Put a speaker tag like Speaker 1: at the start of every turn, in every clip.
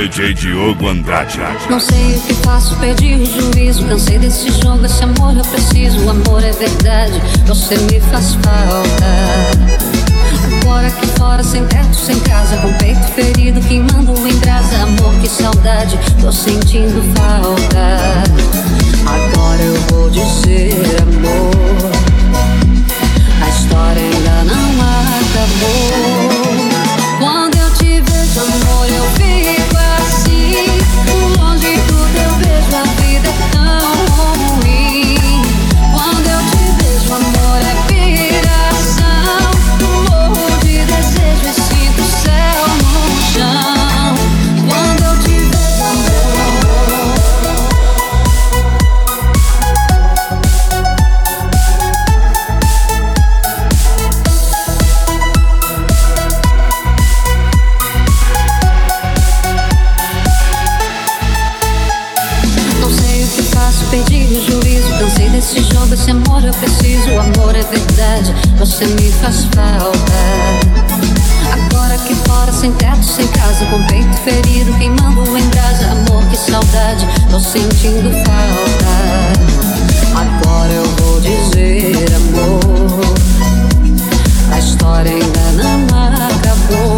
Speaker 1: DJ Diogo Andrade.
Speaker 2: Não sei o que faço, perdi o juízo. Cansei desse jogo, esse amor eu preciso. O amor é verdade, você me faz falta. Agora aqui fora, sem teto, sem casa, com peito ferido, queimando em brasa. Amor, que saudade, tô sentindo falta. Agora eu vou dizer, amor, a história ainda não acabou. Quando eu te vejo, amor, eu fico assim. Longe do teu beijo, a vida é tão ruim. Quando eu te vejo, amor, é piração. Morro de desejo e sinto o céu no chão. Quando eu te vejo, amor. Não sei o que faço, perdi o juízo. Cansei desse jogo, esse amor eu preciso. O amor é verdade, você me faz falta. Agora aqui fora, sem teto, sem casa, com peito ferido, queimando em brasa. Amor, que saudade, tô sentindo falta. Agora eu vou dizer, amor, a história ainda não acabou.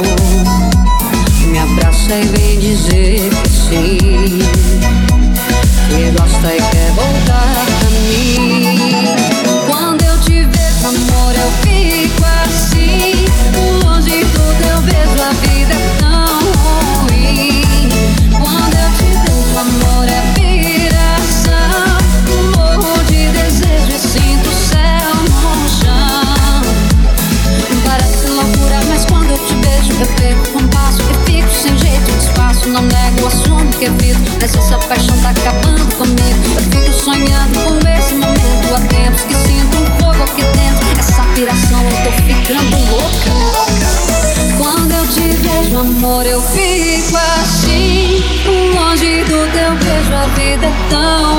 Speaker 2: Me abraça e vem dizer que sim, que gosta e quer voltar pra mim. Quando eu te vejo, amor, eu fico assim. Longe do teu beijo, a vida é tão ruim. Quando eu te vejo, amor, é piração. Morro de desejo e sinto o céu no chão. Parece loucura, mas quando eu te vejo, eu perco o compasso e fico sem jeito de espaço. Não nego, assumo que evito, mas essa paixão tá acabando comigo. Eu fico sonhando com esse momento. Há tempos que sinto um fogo aqui dentro. Essa piração, eu tô ficando louca. Quando eu te vejo, amor, eu fico assim. Longe do teu beijo, a vida é tão